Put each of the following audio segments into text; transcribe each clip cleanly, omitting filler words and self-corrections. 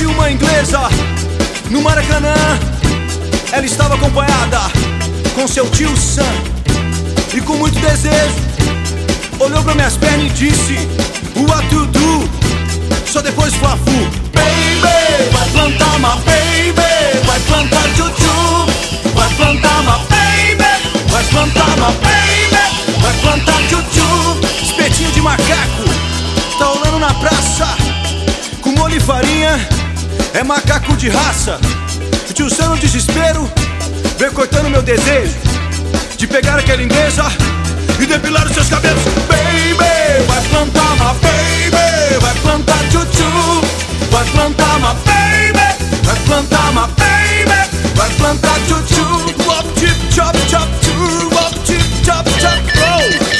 uma inglesa no Maracanã. Ela estava acompanhada com seu tio Sam, e com muito desejo olhou pra minhas pernas e disse: What to do? Só depois Fla-Flu. Baby, vai plantar uma baby, vai plantar tchutchu, vai plantar uma baby, vai plantar uma baby, vai plantar tchutchu. Espetinho de macaco tá rolando na praça, com molho e farinha, é macaco de raça. O tio Sam no desespero veio cortando meu desejo de pegar aquela inglesa e depilar os seus cabelos. Baby, vai plantar uma baby, vai plantar tchutchu, vai plantar uma baby, vai plantar uma baby, vai plantar tchutchu. Wop chip chop chop choo, wop chip chop chop go.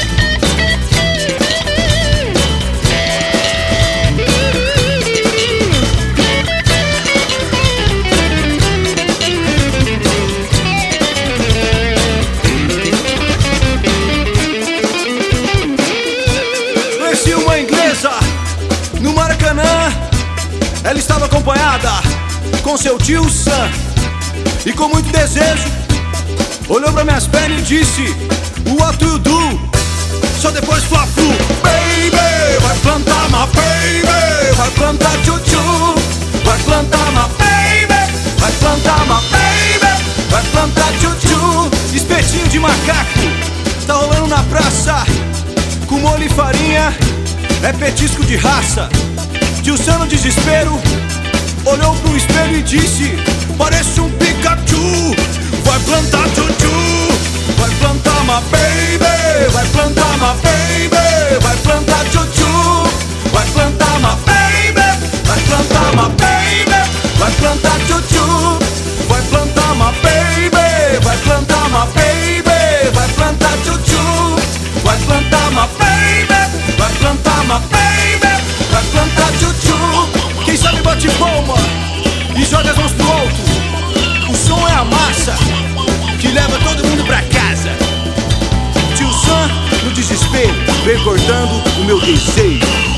No Maracanã, ela estava acompanhada com seu tio Sam, e com muito desejo olhou pra minhas pernas e disse: What to do? Só depois Fla-Flu. Baby, vai plantar uma baby, vai plantar tchutchu, vai plantar uma baby, vai plantar uma baby, vai plantar tchutchu. Espetinho de macaco tá rolando na praça, com molho e farinha, é petisco de raça. Tio Sam no desespero olhou pro espelho e disse: parece um Pikachu. Vai plantar tchutchu, vai plantar uma baby, vai plantar uma baby, vai plantar tchutchu, vai plantar uma baby, vai plantar uma baby, vai plantar tchutchu, vai plantar uma baby, vai plantar uma baby, vai plantar tchutchu, vai plantar uma baby, vai plantar uma baby, vai plantar tchutchu. Quem sabe bate palma e joga as mãos pro alto. O som é a massa que leva todo mundo pra casa. Tio Sam no desespero vem cortando o meu desejo.